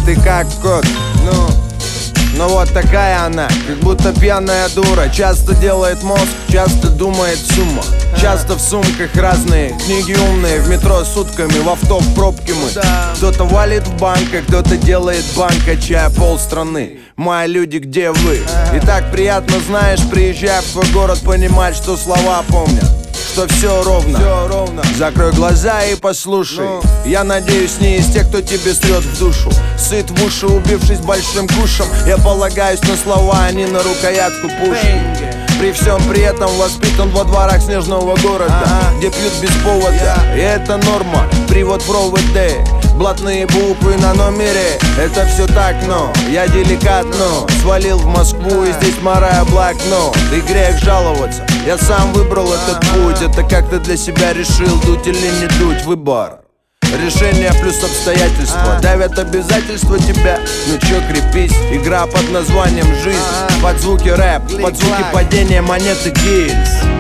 ты как кот. Ну вот такая она, как будто пьяная дура. Часто делает мозг, часто думает сумма. Часто в сумках разные книги умные. В метро сутками, в авто в пробке мы. Кто-то валит в банк, а кто-то делает банк, качая полстраны. Мои люди, где вы? И так приятно, знаешь, приезжая в твой город, понимать, что слова помнят, что все ровно. Закрой глаза и послушай. Я надеюсь, не из тех, кто тебе стрет в душу. Сыт в уши, убившись большим кушем. Я полагаюсь на слова, а не на рукоятку пушки. При всем при этом воспитан во дворах снежного города, где пьют без повода, и это норма. Привод в РОВД, блатные буквы на номере. Это все так, но я деликатно свалил в Москву, и здесь Марая блокнот. И грех жаловаться, я сам выбрал этот путь. Это как ты для себя решил, дуть или не дуть, выбор. Решение плюс обстоятельства давят обязательства тебя. Ну чё, крепись, игра под названием жизнь. Под звуки рэп, под звуки падения монеты гильз.